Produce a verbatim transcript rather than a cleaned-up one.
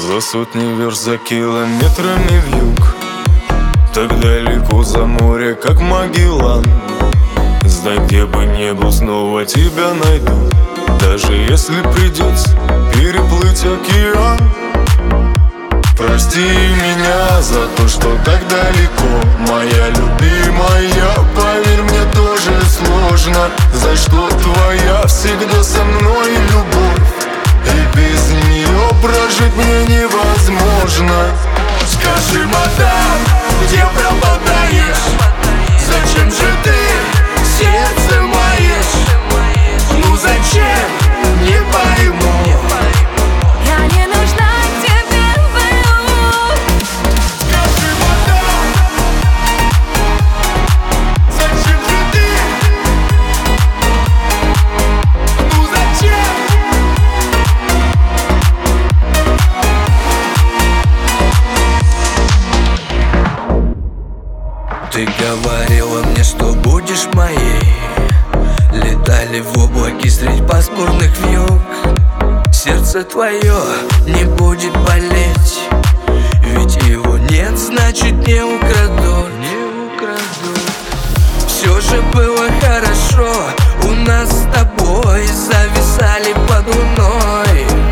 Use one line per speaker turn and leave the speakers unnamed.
За сотни верст, за километрами вьюг, так далеко за море, как Магеллан. Знай, где бы не был, снова тебя найду, даже если придется переплыть океан. Прости меня за то, что так далеко, моя любимая. Поверь, мне тоже сложно, за что твоя всегда со мной любовь, и без нее прожить мне невозможно.
Скажи, мадам, где пропадаешь? Зачем же ты сердце маешь? Ну зачем? Не пойму.
Я не нужна тебе, бэлю.
Скажи, мадам, зачем же ты? Ну зачем? Ты говорила мне, что будешь моей. Летали в облаке средь пасмурных вьюг. Сердце твое не будет болеть, ведь его нет, значит не украдут. Не украдут. Все же было хорошо у нас с тобой, зависали под луной.